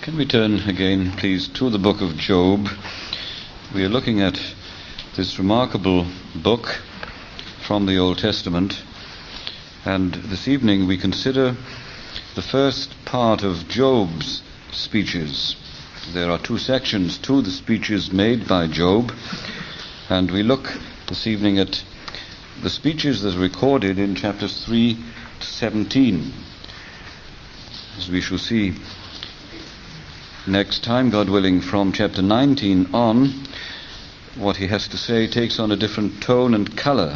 Can we turn again, please, to the book of Job? We are looking at this remarkable book from the Old Testament, and this evening we consider the first part of Job's speeches. There are two sections to the speeches made by Job, and we look this evening at the speeches that are recorded in chapters 3 to 17. As we shall see next time, God willing, from chapter 19 on, what he has to say takes on a different tone and colour.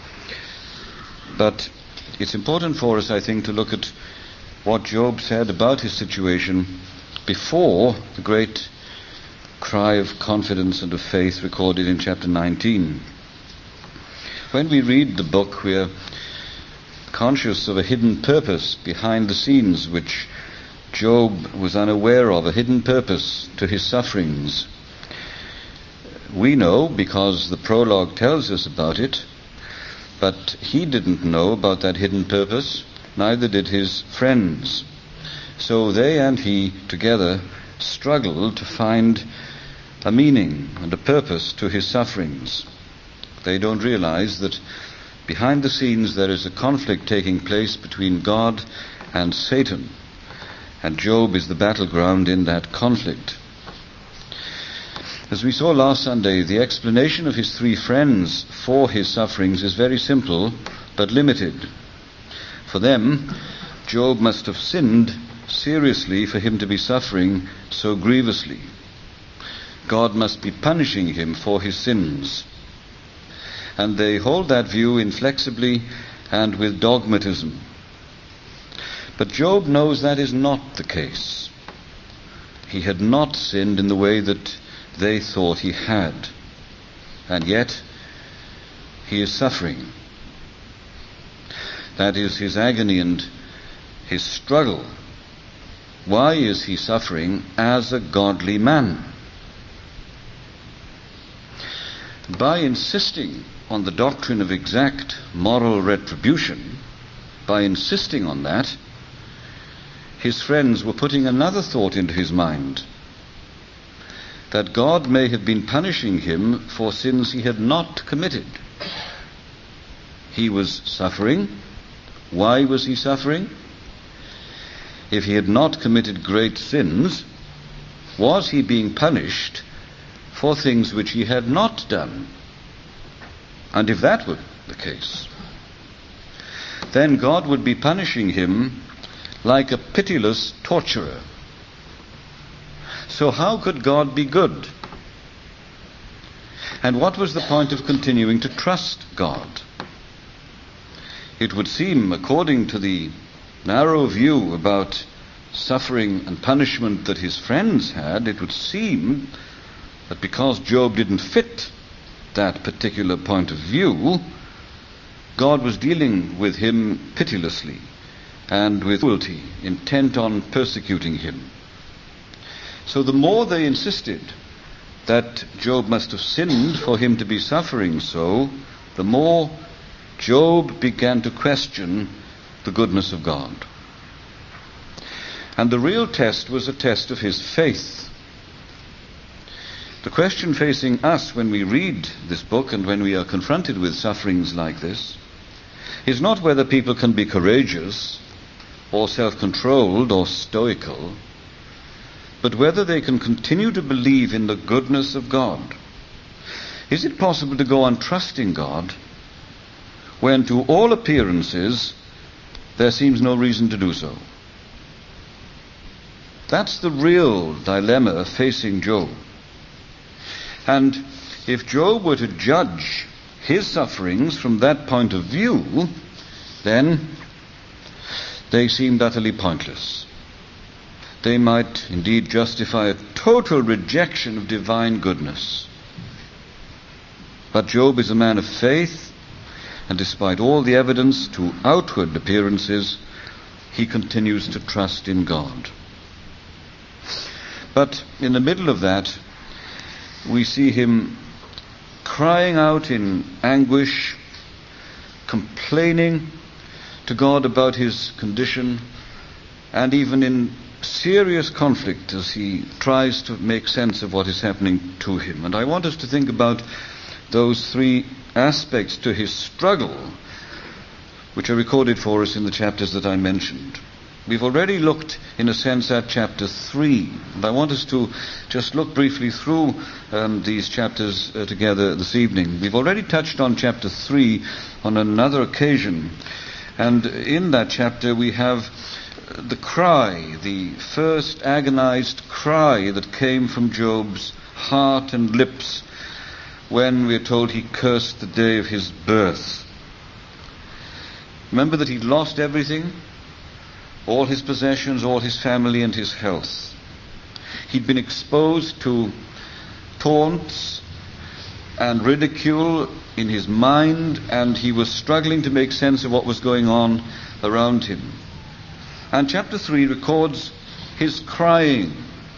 But it's important for us, I think, to look at what Job said about his situation before the great cry of confidence and of faith recorded in chapter 19. When we read the book, we are conscious of a hidden purpose behind the scenes which Job was unaware of, a hidden purpose to his sufferings. We know because the prologue tells us about it, but he didn't know about that hidden purpose, neither did his friends. So they and he together struggled to find a meaning and a purpose to his sufferings. They don't realize that behind the scenes there is a conflict taking place between God and Satan. And Job is the battleground in that conflict. As we saw last Sunday, the explanation of his three friends for his sufferings is very simple but limited. For them, Job must have sinned seriously for him to be suffering so grievously. God must be punishing him for his sins. And they hold that view inflexibly and with dogmatism. But Job knows that is not the case. He had not sinned in the way that they thought he had. And yet, he is suffering. That is his agony and his struggle. Why is he suffering as a godly man? By insisting on the doctrine of exact moral retribution, by insisting on that, his friends were putting another thought into his mind, that God may have been punishing him for sins he had not committed. He was suffering. Why was he suffering? If he had not committed great sins, was he being punished for things which he had not done? And if that were the case, then God would be punishing him like a pitiless torturer. So how could God be good? And what was the point of continuing to trust God? It would seem, according to the narrow view about suffering and punishment that his friends had, it would seem that because Job didn't fit that particular point of view, God was dealing with him pitilessly and with cruelty, intent on persecuting him. So the more they insisted that Job must have sinned for him to be suffering so, the more Job began to question the goodness of God. And the real test was a test of his faith. The question facing us when we read this book and when we are confronted with sufferings like this is not whether people can be courageous or self-controlled or stoical, but whether they can continue to believe in the goodness of God. Is it possible to go on trusting God when to all appearances there seems no reason to do so? That's the real dilemma facing Job. And if Job were to judge his sufferings from that point of view, then they seemed utterly pointless. They might indeed justify a total rejection of divine goodness. But Job is a man of faith, and despite all the evidence to outward appearances, he continues to trust in God. But in the middle of that, we see him crying out in anguish, complaining to God about his condition, and even in serious conflict as he tries to make sense of what is happening to him. And I want us to think about those three aspects to his struggle, which are recorded for us in the chapters that I mentioned. We've already looked, in a sense, at chapter 3, and I want us to just look briefly through these chapters together this evening. We've already touched on chapter 3 on another occasion, and in that chapter we have the cry, the first agonized cry that came from Job's heart and lips when we're told he cursed the day of his birth. Remember that he'd lost everything, all his possessions, all his family and his health. He'd been exposed to taunts and ridicule in his mind, and he was struggling to make sense of what was going on around him. And chapter 3 records his crying.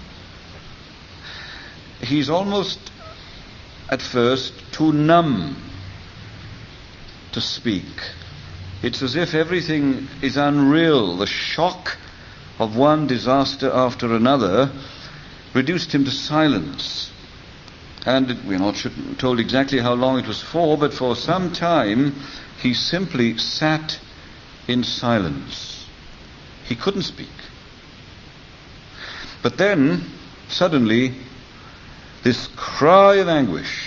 He's almost, at first, too numb to speak. It's as if everything is unreal. The shock of one disaster after another reduced him to silence. And we're not told exactly how long it was for, but for some time he simply sat in silence. He couldn't speak. But then, suddenly, this cry of anguish.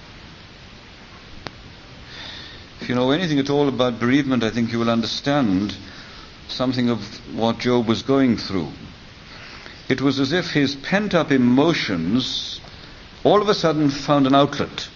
If you know anything at all about bereavement, I think you will understand something of what Job was going through. It was as if his pent-up emotions all of a sudden found an outlet.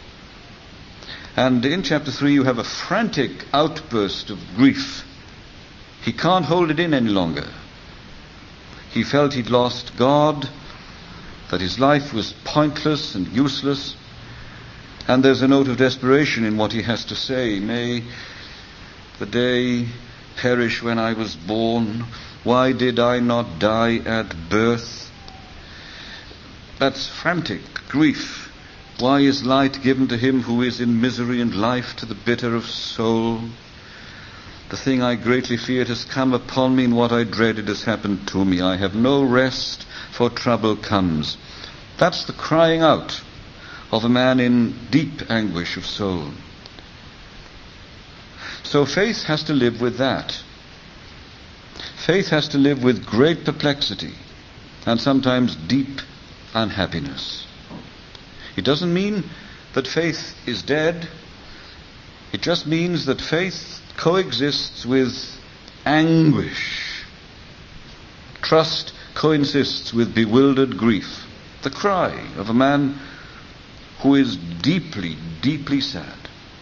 And in chapter 3 you have a frantic outburst of grief. He can't hold it in any longer. He felt he'd lost God, that his life was pointless and useless. And there's a note of desperation in what he has to say. May the day perish when I was born. Why did I not die at birth? That's frantic grief. Why is light given to him who is in misery, and life to the bitter of soul? The thing I greatly feared has come upon me, and what I dreaded has happened to me. I have no rest, for trouble comes. That's the crying out of a man in deep anguish of soul. So faith has to live with that. Faith has to live with great perplexity and sometimes deep unhappiness. It doesn't mean that faith is dead. It just means that faith coexists with anguish. Trust coexists with bewildered grief. The cry of a man who is deeply, deeply sad.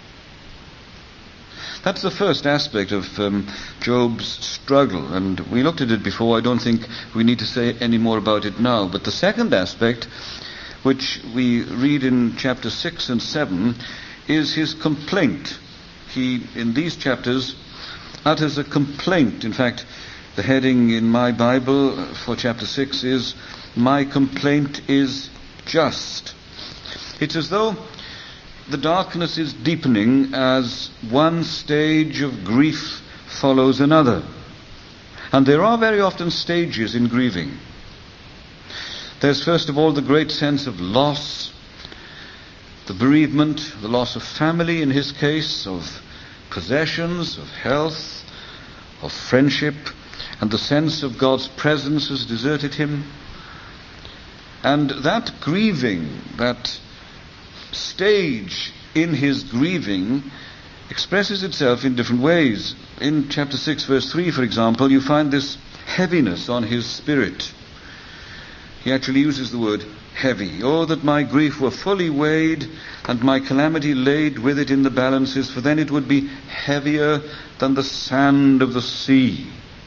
That's the first aspect of Job's struggle, and we looked at it before. I don't think we need to say any more about it now. But the second aspect, which we read in chapter 6 and 7, is his complaint. He, in these chapters, utters a complaint. In fact, the heading in my Bible for chapter 6 is, "My complaint is just." It's as though the darkness is deepening as one stage of grief follows another. And there are very often stages in grieving. There's first of all the great sense of loss, the bereavement, the loss of family in his case, of possessions, of health, of friendship, and the sense of God's presence has deserted him. And that grieving, that stage in his grieving, expresses itself in different ways. In chapter 6 verse 3, for example, you find this heaviness on his spirit. He actually uses the word heavy. "Oh, that my grief were fully weighed, and my calamity laid with it in the balances, for then it would be heavier than the sand of the sea."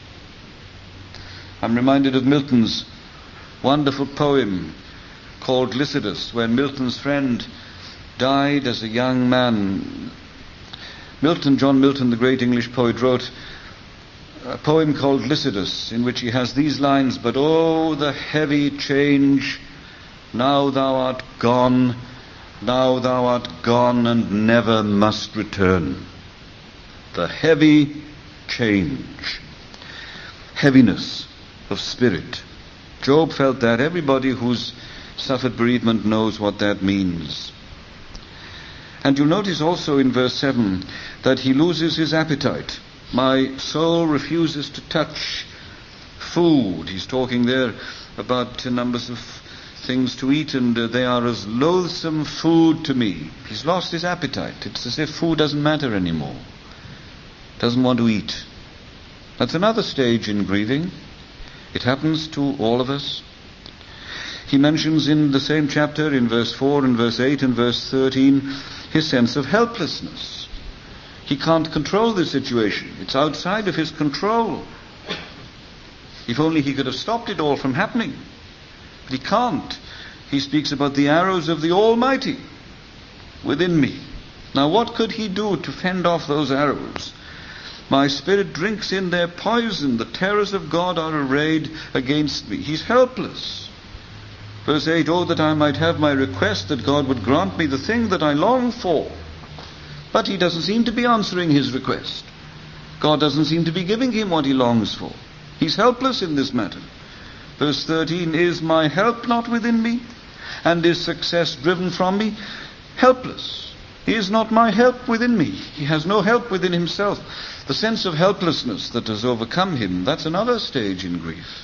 I'm reminded of Milton's wonderful poem called Lycidas, when Milton's friend died as a young man. John Milton, the great English poet, wrote a poem called Lycidas, in which he has these lines: "But oh, the heavy change, now thou art gone, and never must return." The heavy change. Heaviness of spirit. Job felt that. Everybody who's suffered bereavement knows what that means. And you'll notice also in verse 7 that he loses his appetite. My soul refuses to touch food. He's talking there about numbers of things to eat, and they are as loathsome food to me. He's lost his appetite. It's as if food doesn't matter anymore. Doesn't want to eat. That's another stage in grieving. It happens to all of us. He mentions in the same chapter, in verse 4 and verse 8 and verse 13, his sense of helplessness. He can't control the situation. It's outside of his control. If only he could have stopped it all from happening. But he can't. He speaks about the arrows of the Almighty within me. Now what could he do to fend off those arrows? My spirit drinks in their poison. The terrors of God are arrayed against me. He's helpless. Verse 8, oh, that I might have my request, that God would grant me the thing that I long for. But he doesn't seem to be answering his request. God doesn't seem to be giving him what he longs for. He's helpless in this matter. Verse 13, is my help not within me? And is success driven from me? Helpless. Is not my help within me? He has no help within himself. The sense of helplessness that has overcome him, that's another stage in grief.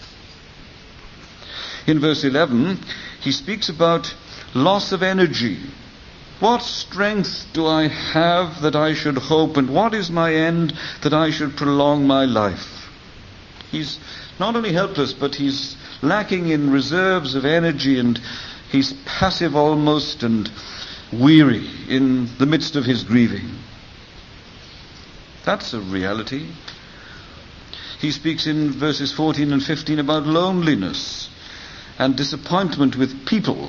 In verse 11, he speaks about loss of energy. What strength do I have that I should hope, and what is my end that I should prolong my life? He's not only helpless, but he's lacking in reserves of energy, and he's passive almost and weary in the midst of his grieving. That's a reality. He speaks in verses 14 and 15 about loneliness and disappointment with people.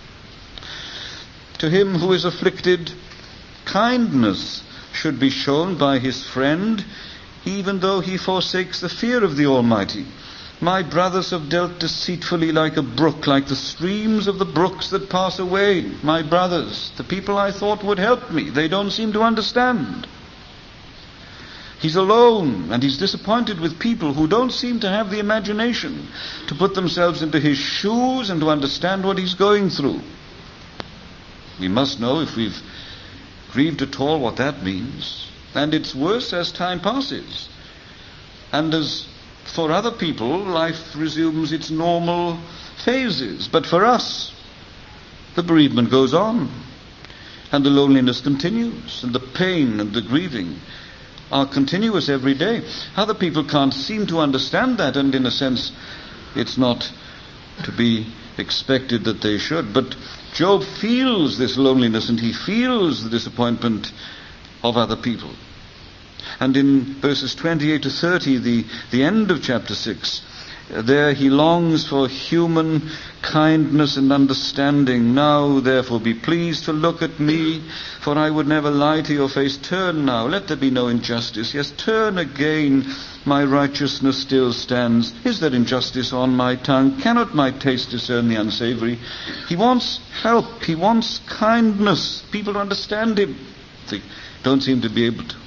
To him who is afflicted, kindness should be shown by his friend, even though he forsakes the fear of the Almighty. My brothers have dealt deceitfully like a brook, like the streams of the brooks that pass away. My brothers, the people I thought would help me, they don't seem to understand. He's alone, and he's disappointed with people who don't seem to have the imagination to put themselves into his shoes and to understand what he's going through. We must know, if we've grieved at all, what that means. And it's worse as time passes. And as for other people, life resumes its normal phases. But for us, the bereavement goes on. And the loneliness continues. And the pain and the grieving are continuous every day. Other people can't seem to understand that, and in a sense it's not to be expected that they should. But Job feels this loneliness, and he feels the disappointment of other people. And in verses 28 to 30, the end of chapter 6, there he longs for human kindness and understanding. Now, therefore, be pleased to look at me, for I would never lie to your face. Turn now, let there be no injustice. Yes, turn again, my righteousness still stands. Is there injustice on my tongue? Cannot my taste discern the unsavory? He wants help, he wants kindness, people to understand him. They don't seem to be able to.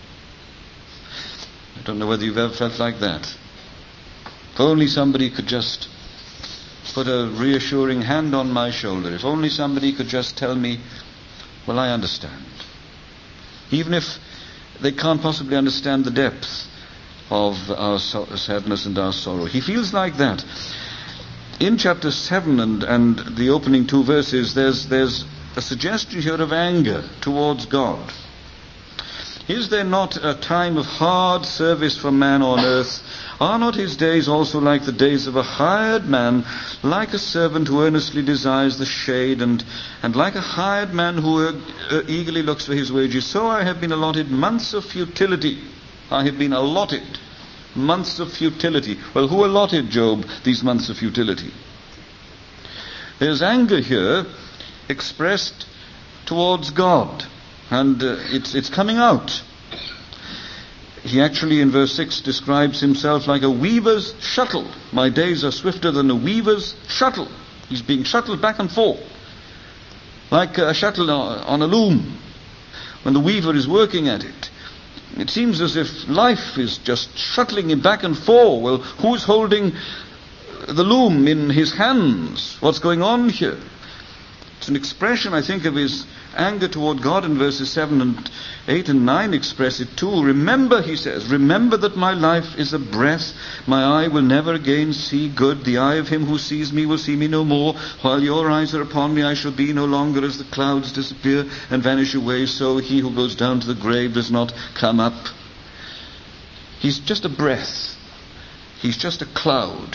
I don't know whether you've ever felt like that. If only somebody could just put a reassuring hand on my shoulder. If only somebody could just tell me, well, I understand. Even if they can't possibly understand the depth of our sadness and our sorrow. He feels like that. In chapter 7 and the opening 2 verses, there's a suggestion here of anger towards God. Is there not a time of hard service for man on earth? Are not his days also like the days of a hired man, like a servant who earnestly desires the shade, and like a hired man who eagerly looks for his wages? So I have been allotted months of futility. I have been allotted months of futility. Well, who allotted Job these months of futility? There's anger here expressed towards God. And it's coming out. He actually, in verse 6, describes himself like a weaver's shuttle. My days are swifter than a weaver's shuttle. He's being shuttled back and forth, like a shuttle on a loom. When the weaver is working at it, It seems as if life is just shuttling him back and forth. Well, who's holding the loom in his hands? What's going on here? It's an expression, I think, of his anger toward God, in verses 7 and 8 and 9 express it too. Remember, he says, remember that my life is a breath. My eye will never again see good. The eye of him who sees me will see me no more. While your eyes are upon me, I shall be no longer. As the clouds disappear and vanish away, so he who goes down to the grave does not come up. He's just a breath. He's just a cloud.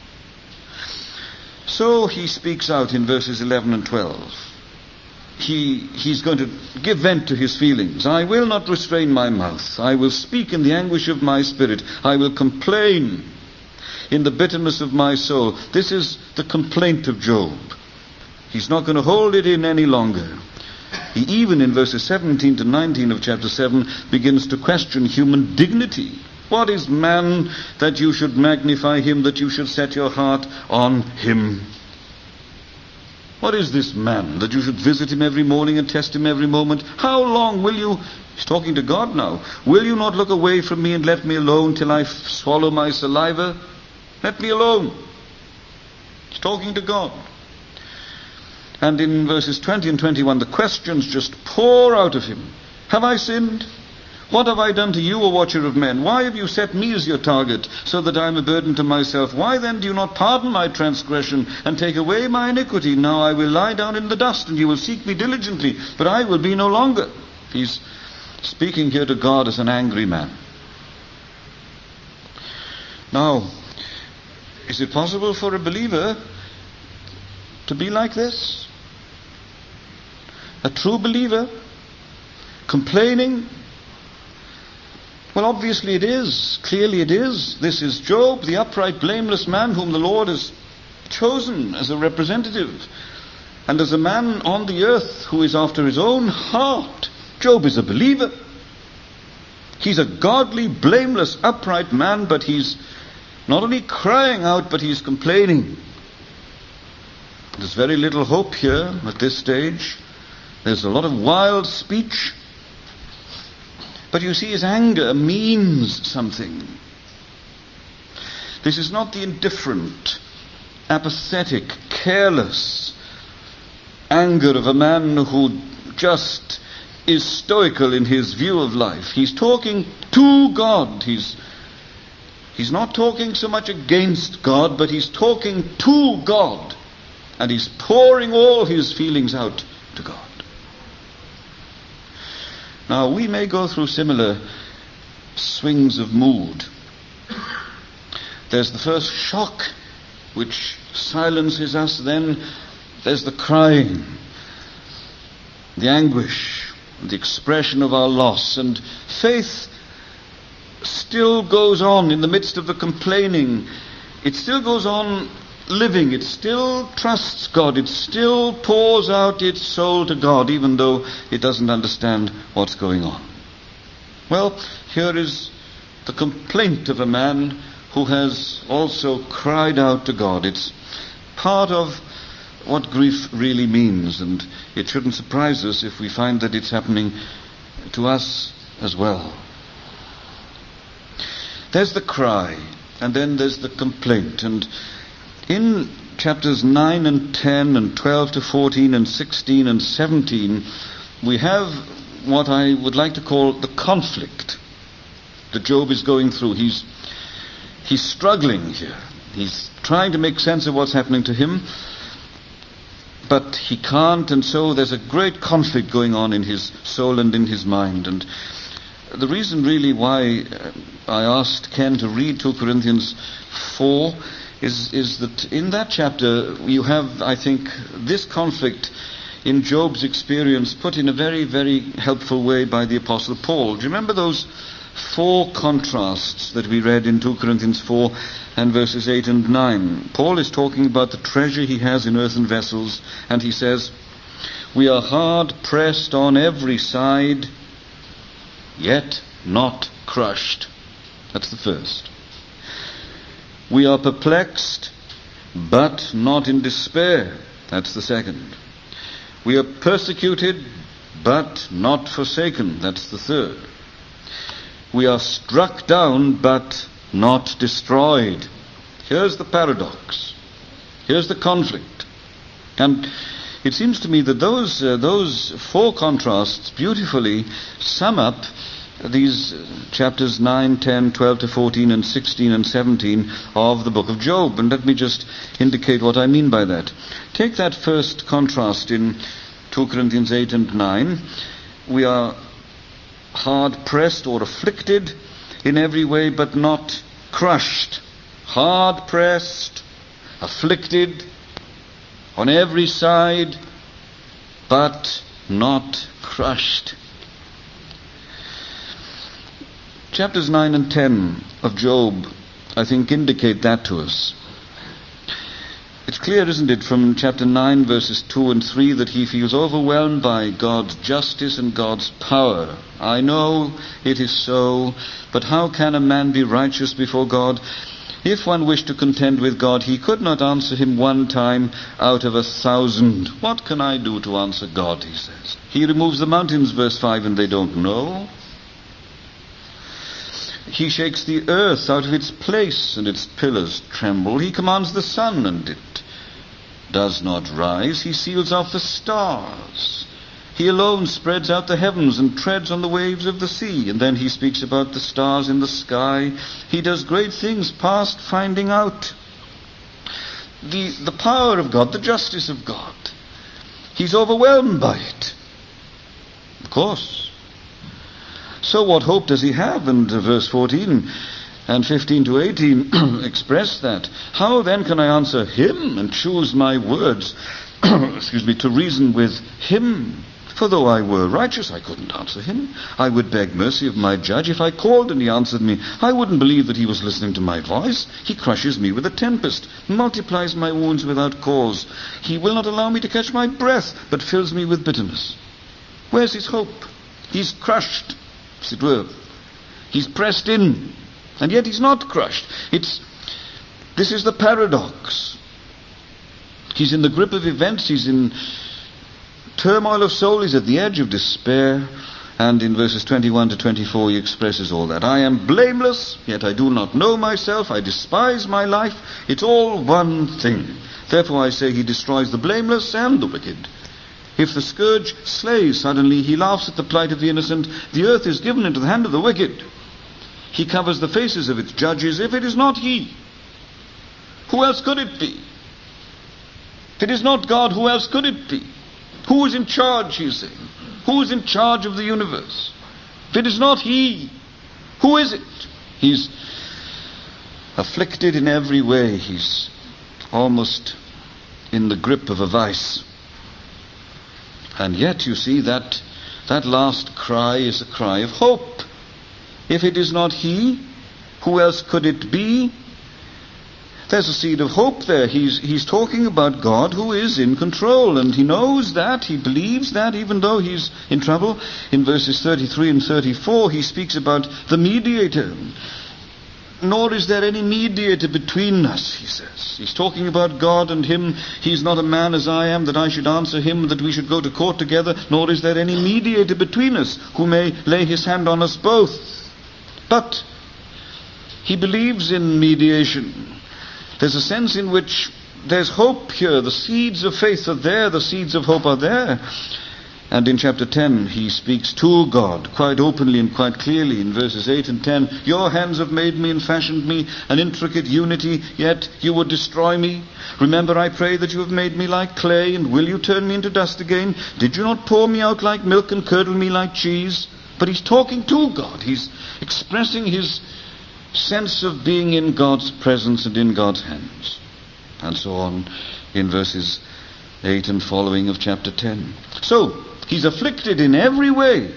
So he speaks out in verses 11 and 12. He's going to give vent to his feelings. I will not restrain my mouth. I will speak in the anguish of my spirit. I will complain in the bitterness of my soul. This is the complaint of Job. He's not going to hold it in any longer. He even in verses 17 to 19 of chapter 7 begins to question human dignity. What is man that you should magnify him, that you should set your heart on him? What is this man that you should visit him every morning and test him every moment? How long will you, he's talking to God now, will you not look away from me and let me alone till I swallow my saliva? Let me alone. He's talking to God. And in verses 20 and 21, the questions just pour out of him. Have I sinned? What have I done to you, O watcher of men? Why have you set me as your target, so that I am a burden to myself? Why then do you not pardon my transgression and take away my iniquity? Now I will lie down in the dust, and you will seek me diligently, but I will be no longer. He's speaking here to God as an angry man. Now, is it possible for a believer to be like this? A true believer? Complaining? Well, obviously it is. Clearly it is. This is Job, the upright, blameless man whom the Lord has chosen as a representative and as a man on the earth who is after his own heart. Job is a believer. He's a godly, blameless, upright man, but he's not only crying out, but he's complaining. There's very little hope here at this stage. There's a lot of wild speech. But you see, his anger means something. This is not the indifferent, apathetic, careless anger of a man who just is stoical in his view of life. He's talking to God. He's not talking so much against God, but he's talking to God. And he's pouring all his feelings out to God. Now, we may go through similar swings of mood. There's the first shock, which silences us. Then there's the crying, the anguish, the expression of our loss. And faith still goes on in the midst of the complaining. It still goes on living. It still trusts God. It still pours out its soul to God, even though it doesn't understand what's going on. Well, here is the complaint of a man who has also cried out to God. It's part of what grief really means, and it shouldn't surprise us if we find that it's happening to us as well. There's the cry, and then there's the complaint. And in chapters 9 and 10 and 12 to 14 and 16 and 17, we have what I would like to call the conflict that Job is going through. He's struggling here. He's trying to make sense of what's happening to him, but he can't, and so there's a great conflict going on in his soul and in his mind. And the reason really why I asked Ken to read 2 Corinthians 4 is that in that chapter you have, I think, this conflict in Job's experience put in a very, very helpful way by the Apostle Paul. Do you remember those 4 contrasts that we read in 2 Corinthians 4 and verses 8 and 9? Paul is talking about the treasure he has in earthen vessels, and he says, "We are hard pressed on every side, yet not crushed." That's the first. "We are perplexed, but not in despair." That's the second. "We are persecuted, but not forsaken." That's the third. we are struck down but not destroyed. Here's the paradox. Here's the conflict. And it seems to me that those four contrasts beautifully sum up these chapters 9, 10, 12 to 14 and 16 and 17 of the book of Job. And let me just indicate what I mean by that. Take that first contrast in 2 Corinthians 8 and 9. We are hard-pressed or afflicted in every way, but not crushed. Hard-pressed, afflicted on every side, but not crushed. Chapters 9 and 10 of Job, I think, indicate that to us. It's clear, isn't it, from chapter 9, verses 2 and 3, that he feels overwhelmed by God's justice and God's power. I know it is so, but how can a man be righteous before God? If one wished to contend with God, he could not answer him one time out of 1,000. What can I do to answer God, he says. He removes the mountains, verse 5, and they don't know. He shakes the earth out of its place, and its pillars tremble. He commands the sun, and it does not rise. He seals off the stars. He alone spreads out the heavens and treads on the waves of the sea. And then he speaks about the stars in the sky. He does great things past finding out. The power of God, the justice of God. He's overwhelmed by it. Of course. So what hope does he have? And verse 14 and 15 to 18 express that. How then can I answer him and choose my words to reason with him? For though I were righteous, I couldn't answer him. I would beg mercy of my judge. If I called and he answered me, I wouldn't believe that he was listening to my voice. He crushes me with a tempest, multiplies my wounds without cause. He will not allow me to catch my breath, but fills me with bitterness. Where's his hope? He's crushed, as it were. He's pressed in, and yet he's not crushed. This is the paradox. He's in the grip of events. He's in turmoil of soul. He's at the edge of despair. And in verses 21 to 24 he expresses all that. I am blameless, yet I do not know myself. I despise my life. It's all one thing. Therefore I say he destroys the blameless and the wicked. If the scourge slays suddenly, he laughs at the plight of the innocent. The earth is given into the hand of the wicked. He covers the faces of its judges. If it is not he, who else could it be? If it is not God, who else could it be? Who is in charge, he's saying? Who is in charge of the universe? If it is not he, who is it? He's afflicted in every way. He's almost in the grip of a vice. And yet, you see, that last cry is a cry of hope. If it is not he, who else could it be? There's a seed of hope there. He's talking about God who is in control, and he knows that, he believes that, even though he's in trouble. In verses 33 and 34, he speaks about the mediator. Nor is there any mediator between us, he says. He's talking about God and him. He's not a man as I am, that I should answer him, that we should go to court together. Nor is there any mediator between us who may lay his hand on us both. But he believes in mediation. There's a sense in which there's hope here. The seeds of faith are there. The seeds of hope are there. And in chapter 10, he speaks to God quite openly and quite clearly in verses 8 and 10. Your hands have made me and fashioned me, an intricate unity, yet you would destroy me. Remember, I pray, that you have made me like clay, and will you turn me into dust again? Did you not pour me out like milk and curdle me like cheese? But he's talking to God. He's expressing his sense of being in God's presence and in God's hands. And so on in verses 8 and following of chapter 10. So, he's afflicted in every way,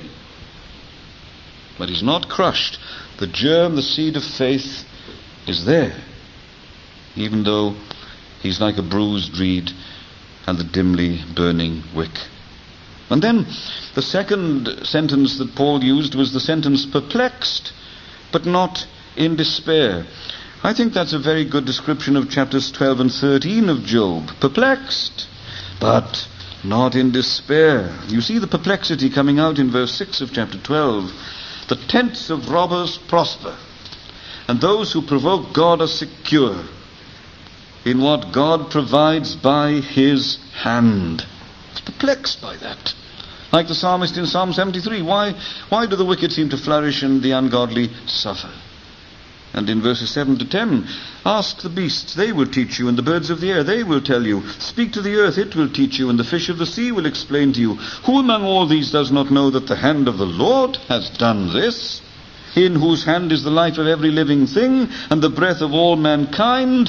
but he's not crushed. The germ, the seed of faith is there, even though he's like a bruised reed and the dimly burning wick. And then the second sentence that Paul used was the sentence perplexed, but not in despair. I think that's a very good description of chapters 12 and 13 of Job. Perplexed, but not in despair. You see the perplexity coming out in verse 6 of chapter 12. The tents of robbers prosper, and those who provoke God are secure in what God provides by his hand. He's perplexed by that. Like the psalmist in Psalm 73, why do the wicked seem to flourish and the ungodly suffer? And in verses 7 to 10, ask the beasts, they will teach you, and the birds of the air, they will tell you. Speak to the earth, it will teach you, and the fish of the sea will explain to you. Who among all these does not know that the hand of the Lord has done this? In whose hand is the life of every living thing, and the breath of all mankind?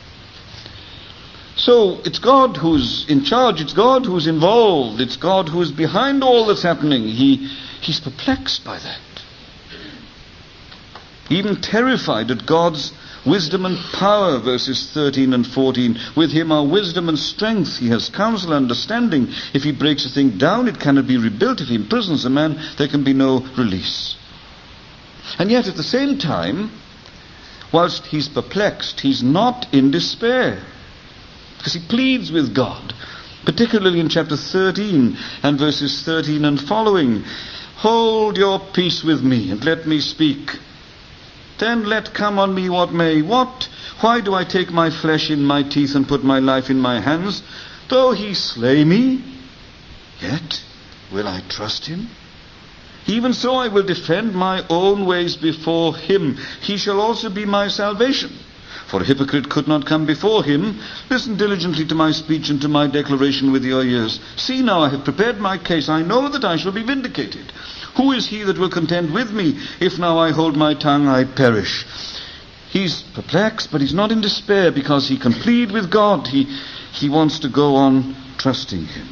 So it's God who's in charge, it's God who's involved, it's God who's behind all that's happening. He's perplexed by that. Even terrified at God's wisdom and power, verses 13 and 14. With him are wisdom and strength. He has counsel and understanding. If he breaks a thing down, it cannot be rebuilt. If he imprisons a man, there can be no release. And yet at the same time, whilst he's perplexed, he's not in despair. Because he pleads with God, particularly in chapter 13 and verses 13 and following. Hold your peace with me and let me speak. Then let come on me what may. Why do I take my flesh in my teeth and put my life in my hands? Though he slay me, yet will I trust him. Even so I will defend my own ways before him. He shall also be my salvation. For a hypocrite could not come before him. Listen diligently to my speech and to my declaration with your ears. See now, I have prepared my case. I know that I shall be vindicated. Who is he that will contend with me? If now I hold my tongue, I perish. He's perplexed, but he's not in despair, because he can plead with God. He wants to go on trusting him.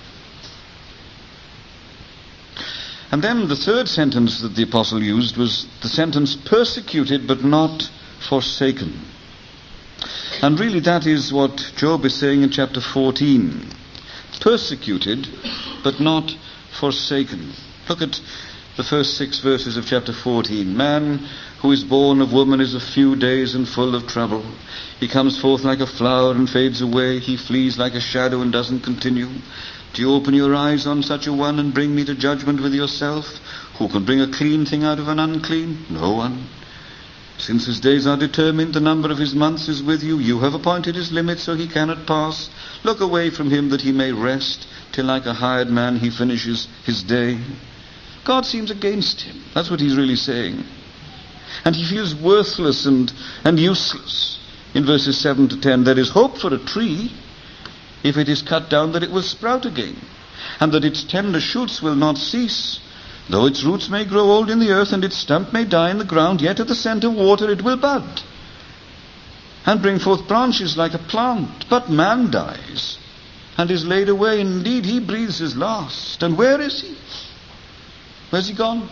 And then the third sentence that the apostle used was the sentence, persecuted but not forsaken. And really that is what Job is saying in chapter 14. Persecuted but not forsaken. Look at the first 6 verses of chapter 14. Man who is born of woman is a few days and full of trouble. He comes forth like a flower and fades away. He flees like a shadow and doesn't continue. Do you open your eyes on such a one and bring me to judgment with yourself? Who can bring a clean thing out of an unclean? No one. Since his days are determined, the number of his months is with you. You have appointed his limit so he cannot pass. Look away from him that he may rest, till like a hired man he finishes his day. God seems against him. That's what he's really saying. And he feels worthless and useless. In verses 7 to 10, there is hope for a tree. If it is cut down, that it will sprout again, and that its tender shoots will not cease. Though its roots may grow old in the earth, and its stump may die in the ground, yet at the scent of water it will bud, and bring forth branches like a plant. But man dies, and is laid away. Indeed, he breathes his last. And where is he? Where's he gone?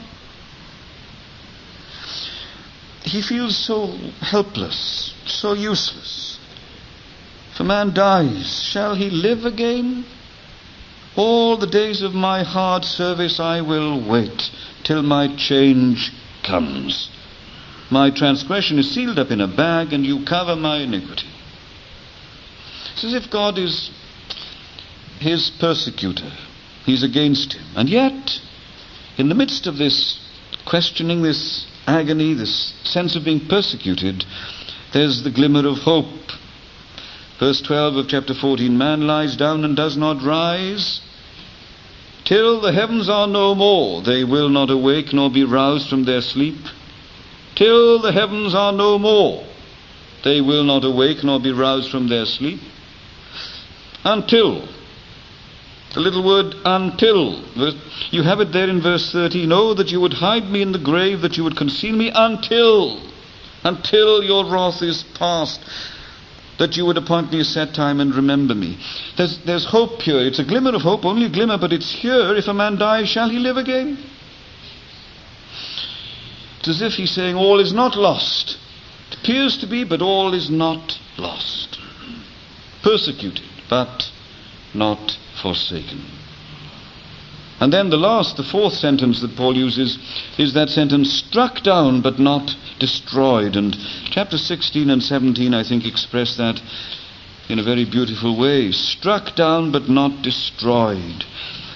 He feels so helpless, so useless. If a man dies, shall he live again? All the days of my hard service I will wait till my change comes. My transgression is sealed up in a bag, and you cover my iniquity. It's as if God is his persecutor. He's against him. And yet, in the midst of this questioning, this agony, this sense of being persecuted, there's the glimmer of hope. Verse 12 of chapter 14, man lies down and does not rise till the heavens are no more. They will not awake nor be roused from their sleep. Till the heavens are no more. They will not awake nor be roused from their sleep. Until. The little word until. You have it there in verse 13. Oh, that you would hide me in the grave, that you would conceal me until your wrath is past, that you would appoint me a set time and remember me. There's hope here. It's a glimmer of hope, only a glimmer, but it's here. If a man dies, shall he live again? It's as if he's saying all is not lost. It appears to be, but all is not lost. Persecuted, but not forsaken. And then the fourth sentence that Paul uses is that sentence, struck down but not destroyed. And chapter 16 and 17, I think, express that in a very beautiful way. Struck down but not destroyed.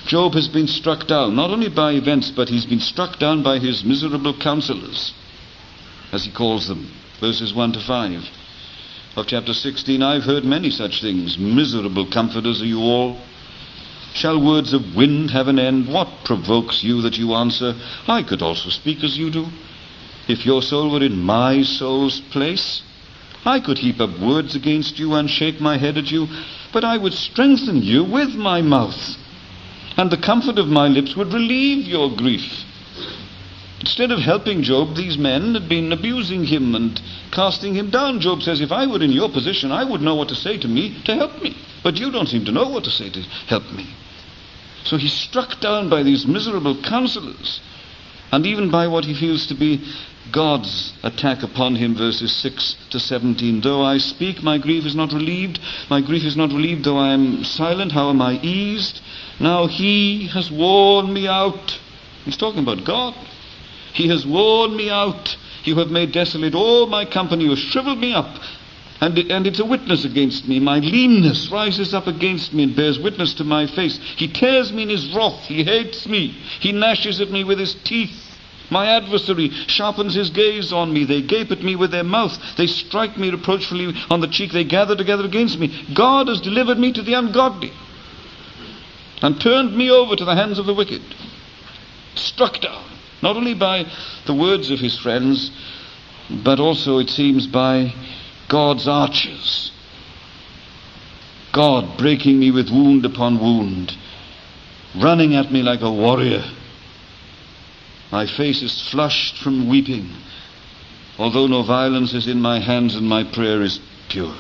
Job has been struck down, not only by events, but he's been struck down by his miserable counselors, as he calls them. Verses 1 to 5 of chapter 16. I've heard many such things. Miserable comforters are you all. Shall words of wind have an end? What provokes you that you answer? I could also speak as you do. If your soul were in my soul's place, I could heap up words against you and shake my head at you, but I would strengthen you with my mouth, and the comfort of my lips would relieve your grief. Instead of helping Job, these men had been abusing him and casting him down. Job says, if I were in your position, I would know what to say to me to help me. But you don't seem to know what to say to help me. So he's struck down by these miserable counselors, and even by what he feels to be God's attack upon him, verses 6 to 17. Though I speak, my grief is not relieved. My grief is not relieved, though I am silent. How am I eased? Now he has worn me out. He's talking about God. He has worn me out. You have made desolate all my company. You have shriveled me up. And it's a witness against me. My leanness rises up against me and bears witness to my face. He tears me in his wrath. He hates me. He gnashes at me with his teeth. My adversary sharpens his gaze on me. They gape at me with their mouth. They strike me reproachfully on the cheek. They gather together against me. God has delivered me to the ungodly and turned me over to the hands of the wicked. Struck down, not only by the words of his friends, but also, it seems, by God's archers. God breaking me with wound upon wound, running at me like a warrior. My face is flushed from weeping, although no violence is in my hands and my prayer is pure.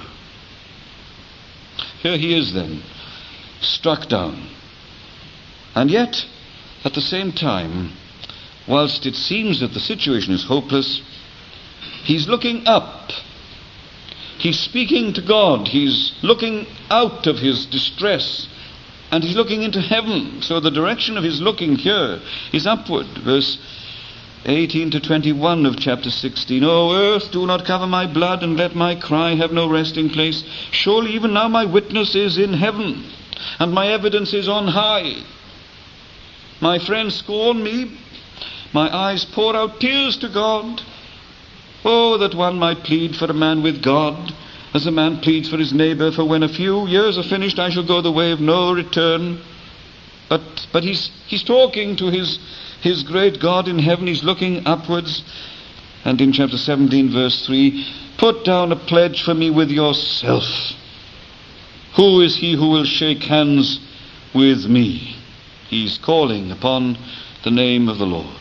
Here he is then, struck down. And yet, at the same time, whilst it seems that the situation is hopeless, he's looking up. He's speaking to God. He's looking out of his distress, and he's looking into heaven. So the direction of his looking here is upward. Verse 18 to 21 of chapter 16. O earth, do not cover my blood, and let my cry have no resting place. Surely even now my witness is in heaven, and my evidence is on high. My friends scorn me. My eyes pour out tears to God. Oh, that one might plead for a man with God, as a man pleads for his neighbor. For when a few years are finished, I shall go the way of no return. But he's talking to his great God in heaven. He's looking upwards. And in chapter 17, verse 3, put down a pledge for me with yourself. Who is he who will shake hands with me? He's calling upon the name of the Lord.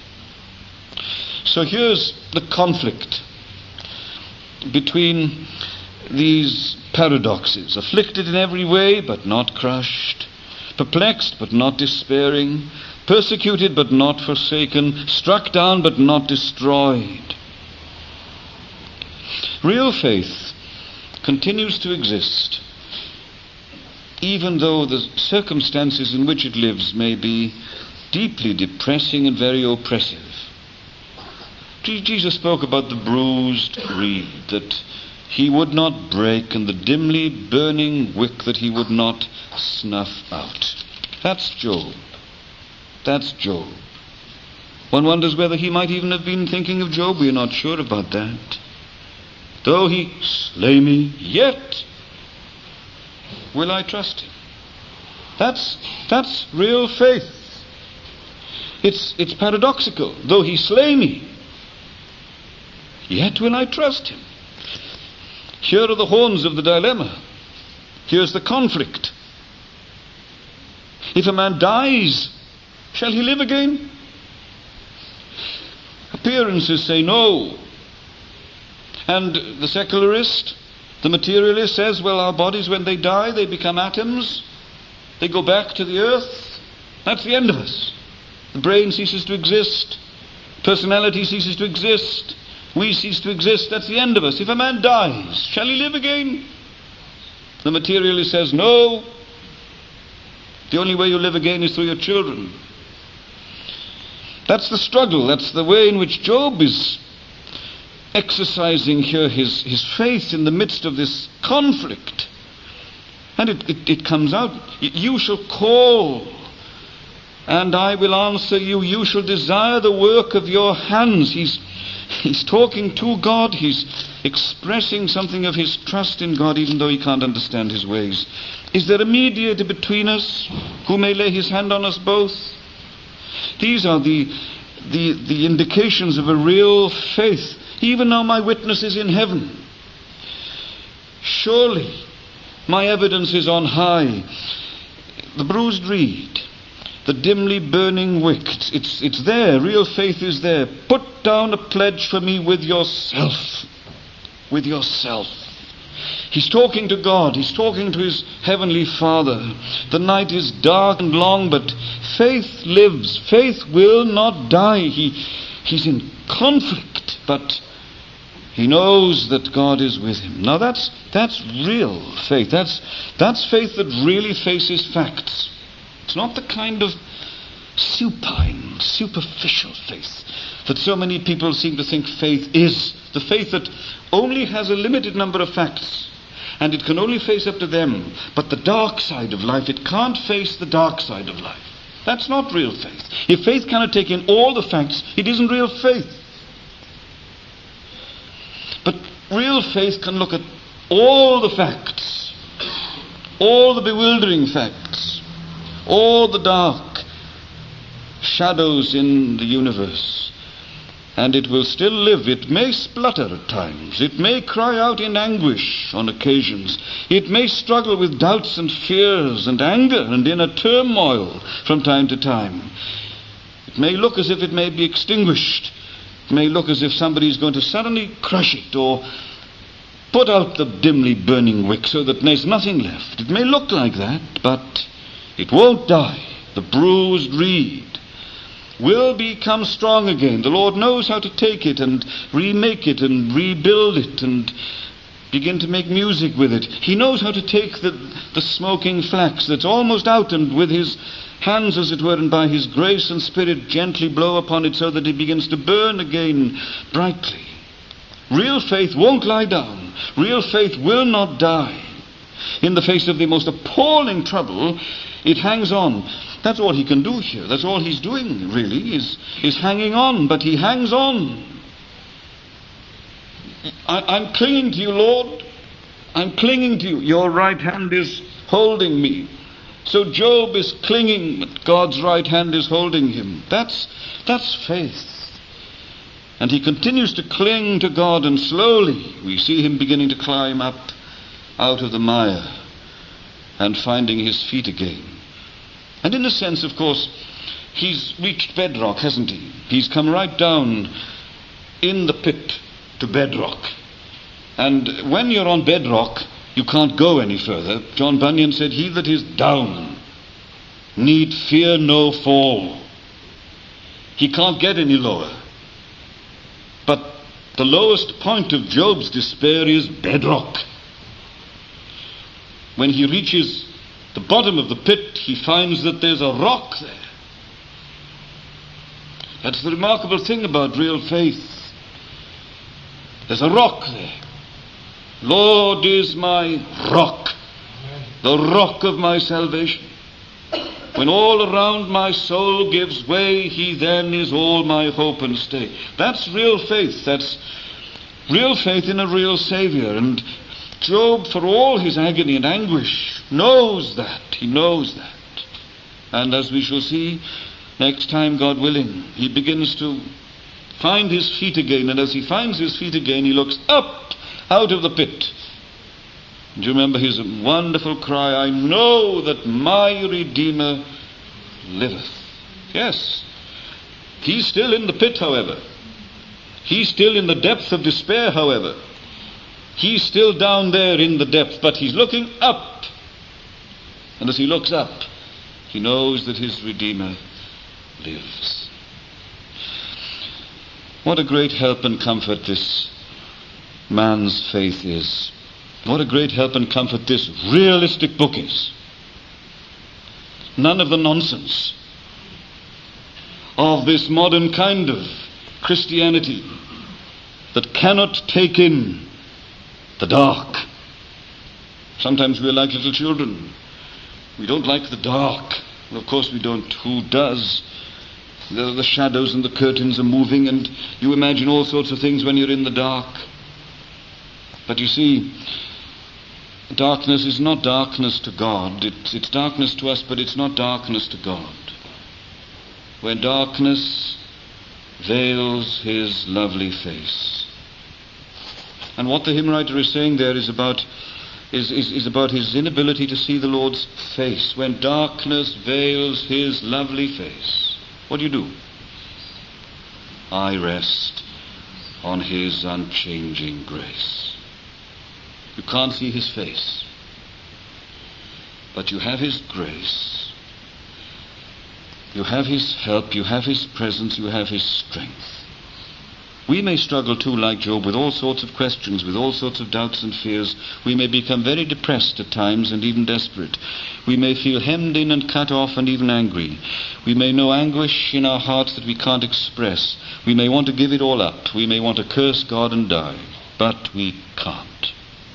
So here's the conflict between these paradoxes. Afflicted in every way, but not crushed. Perplexed, but not despairing. Persecuted, but not forsaken. Struck down, but not destroyed. Real faith continues to exist, even though the circumstances in which it lives may be deeply depressing and very oppressive. Jesus spoke about the bruised reed that he would not break, and the dimly burning wick that he would not snuff out. That's Job. That's Job. One wonders whether he might even have been thinking of Job. We are not sure about that. Though he slay me, yet will I trust him. That's real faith. It's paradoxical. Though he slay me, yet will I trust him. Here are the horns of the dilemma. Here's the conflict. If a man dies, shall he live again? Appearances say no. And the secularist, the materialist says, well, our bodies, when they die, they become atoms. They go back to the earth. That's the end of us. The brain ceases to exist. Personality ceases to exist. We cease to exist. That's the end of us. If a man dies, shall he live again? The materialist says, no. The only way you live again is through your children. That's the struggle. That's the way in which Job is exercising here his faith in the midst of this conflict. And it comes out. You shall call and I will answer you. You shall desire the work of your hands. He's talking to God. He's expressing something of his trust in God, even though he can't understand his ways. Is there a mediator between us who may lay his hand on us both? These are the indications of a real faith. Even now my witness is in heaven. Surely my evidence is on high. The bruised reed, the dimly burning wick, it's there. Real faith is there. Put down a pledge for me with yourself. With yourself. He's talking to God. He's talking to his heavenly Father. The night is dark and long, but faith lives. Faith will not die. He's in conflict, but he knows that God is with him. Now that's real faith. That's faith that really faces facts. It's not the kind of supine, superficial faith that so many people seem to think faith is. The faith that only has a limited number of facts, and it can only face up to them. But the dark side of life, it can't face the dark side of life. That's not real faith. If faith cannot take in all the facts, it isn't real faith. But real faith can look at all the facts, all the bewildering facts, all the dark shadows in the universe, and it will still live. It may splutter at times. It may cry out in anguish on occasions. It may struggle with doubts and fears and anger and inner turmoil from time to time. It may look as if it may be extinguished. It may look as if somebody is going to suddenly crush it or put out the dimly burning wick so that there's nothing left. It may look like that, but it won't die. The bruised reed will become strong again. The Lord knows how to take it and remake it and rebuild it and begin to make music with it. He knows how to take the smoking flax that's almost out, and with his hands, as it were, and by his grace and spirit gently blow upon it so that it begins to burn again brightly. Real faith won't lie down. Real faith will not die. In the face of the most appalling trouble, it hangs on. That's all he can do here. That's all he's doing, really, is hanging on. But he hangs on. I'm clinging to you, Lord. I'm clinging to you. Your right hand is holding me. So Job is clinging, but God's right hand is holding him. That's faith. And he continues to cling to God, and slowly we see him beginning to climb up out of the mire and finding his feet again. And in a sense, of course, he's reached bedrock, hasn't he? He's come right down in the pit to bedrock. And when you're on bedrock, you can't go any further. John Bunyan said, "He that is down need fear no fall." He can't get any lower. But the lowest point of Job's despair is bedrock. When he reaches the bottom of the pit, he finds that there's a rock there. That's the remarkable thing about real faith. There's a rock there. Lord is my rock, the rock of my salvation. When all around my soul gives way, he then is all my hope and stay. That's real faith. That's real faith in a real Savior. And Job, for all his agony and anguish, knows that. He knows that. And as we shall see next time, God willing, he begins to find his feet again. And as he finds his feet again, he looks up out of the pit. Do you remember his wonderful cry, "I know that my Redeemer liveth"? Yes. He's still in the pit, however. He's still in the depth of despair, however. He's still down there in the depth, but he's looking up. And as he looks up, he knows that his Redeemer lives. What a great help and comfort this man's faith is. What a great help and comfort this realistic book is. None of the nonsense of this modern kind of Christianity that cannot take in the dark. Sometimes we're like little children. We don't like the dark. Of course we don't. Who does? The shadows and the curtains are moving, and you imagine all sorts of things when you're in the dark. But you see, darkness is not darkness to God. It's darkness to us, but it's not darkness to God. Where darkness veils his lovely face. And what the hymn writer is saying there is about his inability to see the Lord's face. When darkness veils his lovely face, what do? I rest on his unchanging grace. You can't see his face, but you have his grace. You have his help, you have his presence, you have his strength. We may struggle too, like Job, with all sorts of questions, with all sorts of doubts and fears. We may become very depressed at times and even desperate. We may feel hemmed in and cut off and even angry. We may know anguish in our hearts that we can't express. We may want to give it all up. We may want to curse God and die. But we can't.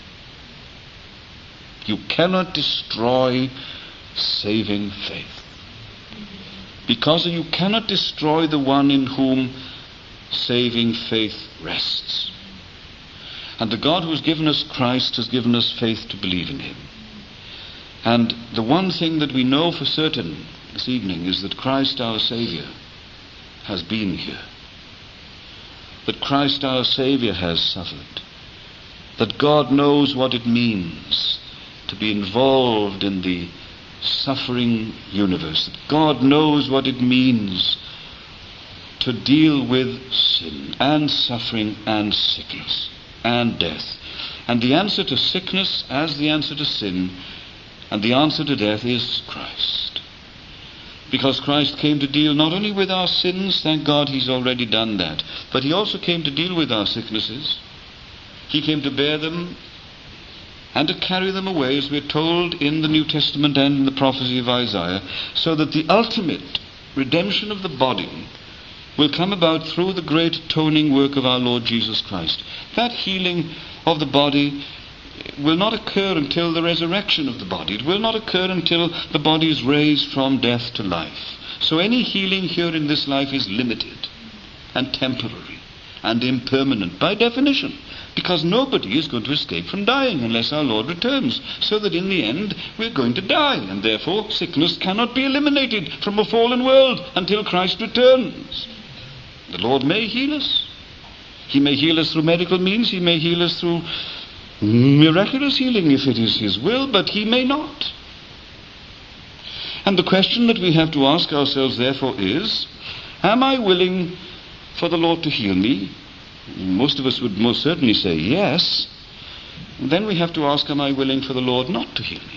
You cannot destroy saving faith. Because you cannot destroy the one in whom saving faith rests. And the God who has given us Christ has given us faith to believe in him. And the one thing that we know for certain this evening is that Christ our Saviour has been here. That Christ our Saviour has suffered. That God knows what it means to be involved in the suffering universe. That God knows what it means to deal with sin and suffering and sickness and death. And the answer to sickness as the answer to sin and the answer to death is Christ. Because Christ came to deal not only with our sins, thank God he's already done that, but he also came to deal with our sicknesses. He came to bear them and to carry them away, as we're told in the New Testament and in the prophecy of Isaiah, so that the ultimate redemption of the body will come about through the great atoning work of our Lord Jesus Christ. That healing of the body will not occur until the resurrection of the body. It will not occur until the body is raised from death to life. So any healing here in this life is limited and temporary and impermanent by definition, because nobody is going to escape from dying unless our Lord returns, so that in the end we're going to die, and therefore sickness cannot be eliminated from a fallen world until Christ returns. The Lord may heal us. He may heal us through medical means. He may heal us through miraculous healing if it is his will, but he may not. And the question that we have to ask ourselves therefore is, am I willing for the Lord to heal me? Most of us would most certainly say yes. And then we have to ask, am I willing for the Lord not to heal me?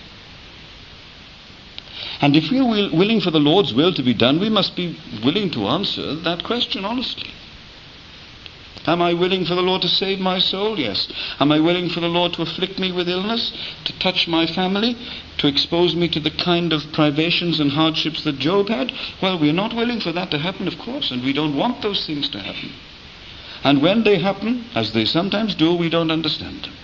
And if we are willing for the Lord's will to be done, we must be willing to answer that question honestly. Am I willing for the Lord to save my soul? Yes. Am I willing for the Lord to afflict me with illness, to touch my family, to expose me to the kind of privations and hardships that Job had? Well, we are not willing for that to happen, of course, and we don't want those things to happen. And when they happen, as they sometimes do, we don't understand them.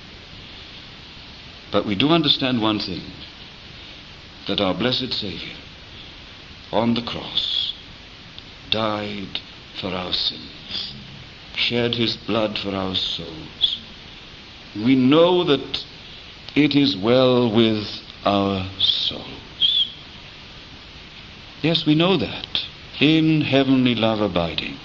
But we do understand one thing, that our blessed Saviour on the cross died for our sins, shed his blood for our souls. We know that it is well with our souls. Yes, we know that. In heavenly love abiding,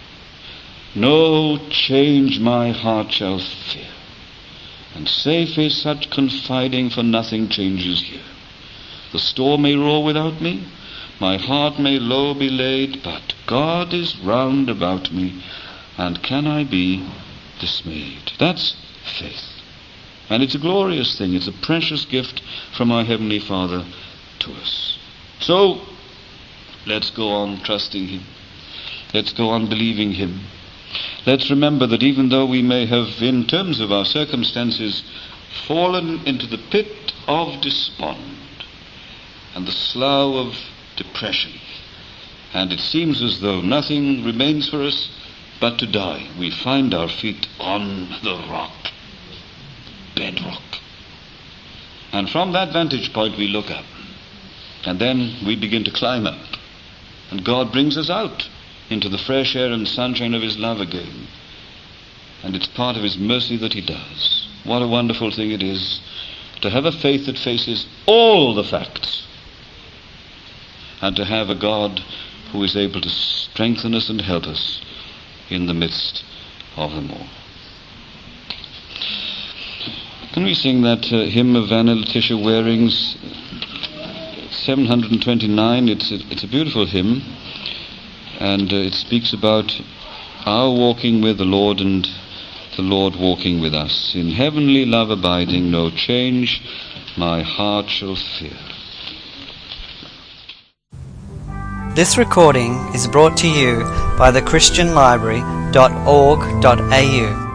no change my heart shall fear, and safe is such confiding, for nothing changes here. The storm may roar without me, my heart may low be laid, but God is round about me, and can I be dismayed? That's faith. And it's a glorious thing. It's a precious gift from our Heavenly Father to us. So, let's go on trusting him. Let's go on believing him. Let's remember that even though we may have, in terms of our circumstances, fallen into the pit of despond and the slough of depression, and it seems as though nothing remains for us but to die, we find our feet on the rock, bedrock. And from that vantage point we look up, And then we begin to climb up. And God brings us out into the fresh air and sunshine of His love again. And it's part of His mercy that He does. What a wonderful thing it is to have a faith that faces all the facts, and to have a God who is able to strengthen us and help us in the midst of them all. Can we sing that hymn of Anna Letitia Waring's 729? It's a beautiful hymn, and it speaks about our walking with the Lord and the Lord walking with us. In heavenly love abiding, no change my heart shall fear. This recording is brought to you by thechristianlibrary.org.au.